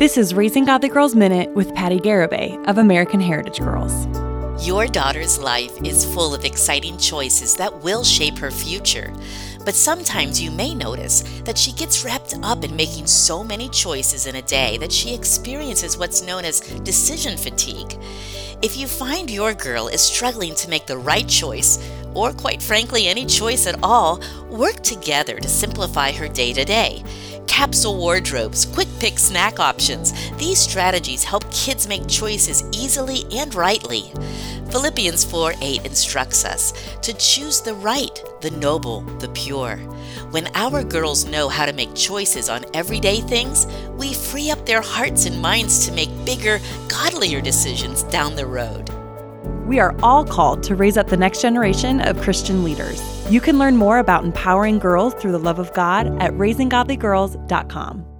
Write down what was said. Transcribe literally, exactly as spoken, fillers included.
This is Raising Godly Girls Minute with Patty Garibay of American Heritage Girls. Your daughter's life is full of exciting choices that will shape her future. But sometimes you may notice that she gets wrapped up in making so many choices in a day that she experiences what's known as decision fatigue. If you find your girl is struggling to make the right choice, or quite frankly any choice at all, work together to simplify her day-to-day. Capsule wardrobes, quick pick snack options. These strategies help kids make choices easily and rightly. Philippians four eight instructs us to choose the right, the noble, the pure. When our girls know how to make choices on everyday things, we free up their hearts and minds to make bigger, godlier decisions down the road. We are all called to raise up the next generation of Christian leaders. You can learn more about empowering girls through the love of God at raising godly girls dot com.